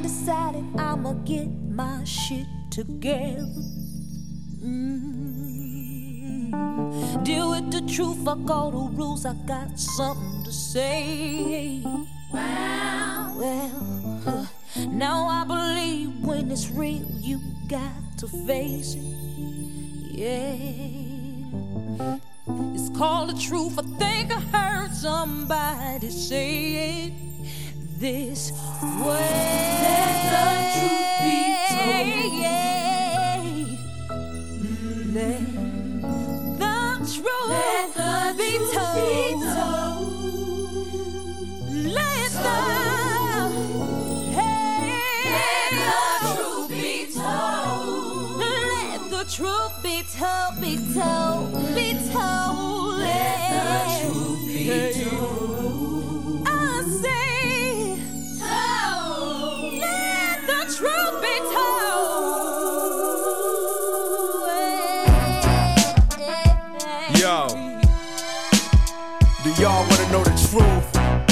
decided I'ma get my shit together. Deal with the truth, fuck all the rules, I got something to say. Wow. Well, now I believe when it's real, you got to face it. Yeah. It's called the truth, I think I heard somebody say it this way. Let the truth be told. Yeah. Let the truth be told. Let the truth be told. Let the truth be told, be told, be told. Let the truth be told. I say, told. Let the truth be told. Yo, do y'all wanna know the truth?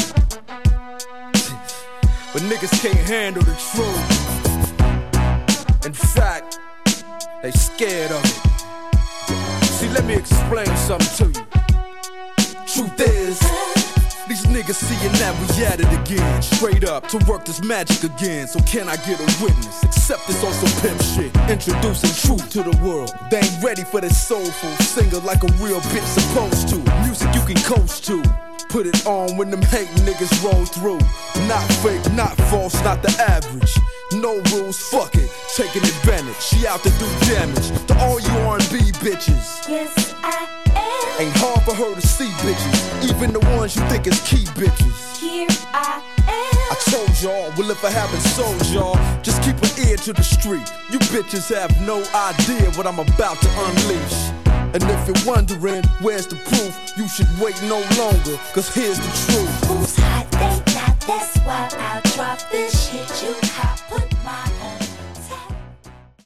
But niggas can't handle the truth. In fact, they scared of it. See, let me explain something to you. Truth is, these niggas seeing that we at it again. Straight up, to work this magic again. So can I get a witness? Accept this on some pimp shit. Introducing truth to the world. They ain't ready for this soulful singer like a real bitch supposed to. Music you can coast to. Put it on when them hating niggas roll through. Not fake, not false, not the average. No rules, fuck it, taking advantage. She out to do damage to all you R&B bitches. Yes, I am. Ain't hard for her to see bitches, even the ones you think is key bitches. Here I am. I told y'all, well if I haven't sold y'all, just keep an ear to the street. You bitches have no idea what I'm about to unleash. And if you're wondering where's the proof, you should wait no longer, cause here's the truth. Who's hot, they not, that's why I'll drop this shit you